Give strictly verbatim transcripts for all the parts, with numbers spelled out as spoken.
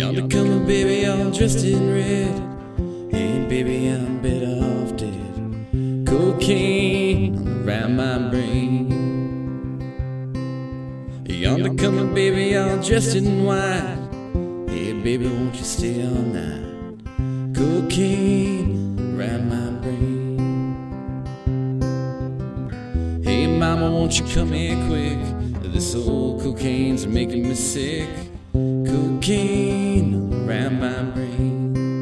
Yonder coming, baby, all dressed in red. Hey, baby, I'm better off dead. Cocaine around my brain. Yonder coming, baby, all dressed in white. Hey, baby, won't you stay all night? Cocaine around my brain. Hey, mama, won't you come here quick? This old cocaine's making me sick. Cocaine around my brain.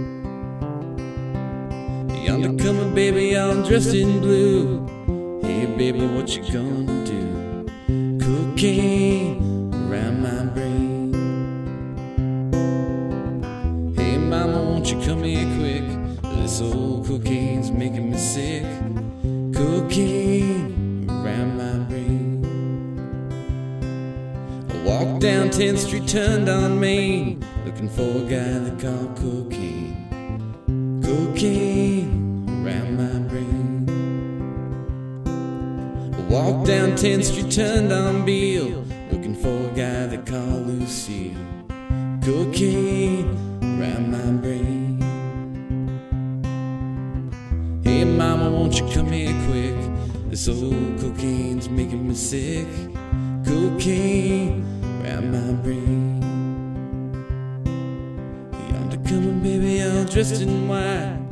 Yonder coming, baby, all dressed in blue. Hey, baby, what you gonna do? Cocaine around my brain. Hey, mama, won't you come here quick? This old cocaine's making me sick. Cocaine around my brain. Walked down tenth street, turned on Main, looking for a guy they call cocaine. Cocaine around my brain. Walked down tenth street, turned on Beale, looking for a guy they call Lucille. Cocaine around my brain. Hey, mama, won't you come here quick? This old cocaine's making me sick. Cocaine around my brain. Yonder coming, baby, all dressed in white.